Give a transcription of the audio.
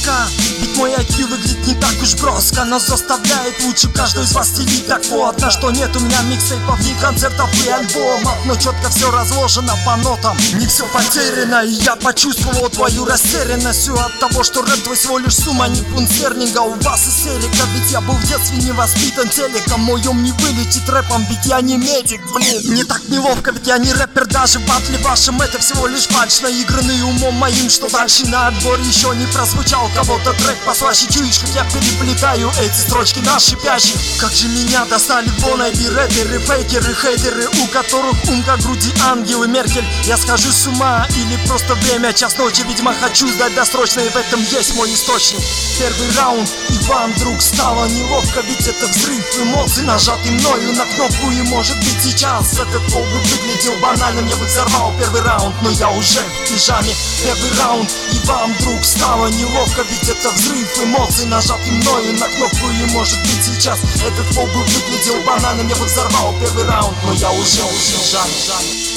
жестко, ведь мой IQ выглядит не так уж броско, но заставляет лучше каждого из вас стелить. Так вот, на что нет у меня миксейпов, ни концертов и альбомов, но четко все разложено по нотам. Не все потеряно, и я почувствовал твою растерянность. Все от того, что рэп твой всего лишь сумма, не функцернинга. У вас истерика, ведь я был в детстве не воспитан телеком. Мой ум не вылечит рэпом, ведь я не медик. Блин, мне так неловко, ведь я не рэпер. Даже в батле вашем это всего лишь фальшь, наигранный умом моим. Что дальше на отборе еще не прозвучал. Кого-то трек послаще, чуешь, как я переплетаю эти строчки на шипящих. Как же меня достали вонайби рэперы, фейкеры, хейтеры, у которых ум как груди Ангелы Меркель. Я схожу с ума или просто время, час ночи, видимо хочу сдать досрочно, и в этом есть мой источник. Первый раунд, и вам вдруг стало неловко, ведь это взрыв эмоций, нажатый мною на кнопку. И может быть сейчас этот пол бы выглядел банальным, я бы взорвал первый раунд, но я уже в пижаме. Первый раунд, и вам вдруг стало неловко, ведь это взрыв эмоций, нажатый мною на кнопку. И может быть сейчас этот пол бы выглядел банальным, я бы взорвал первый раунд, но я уже в пижаме.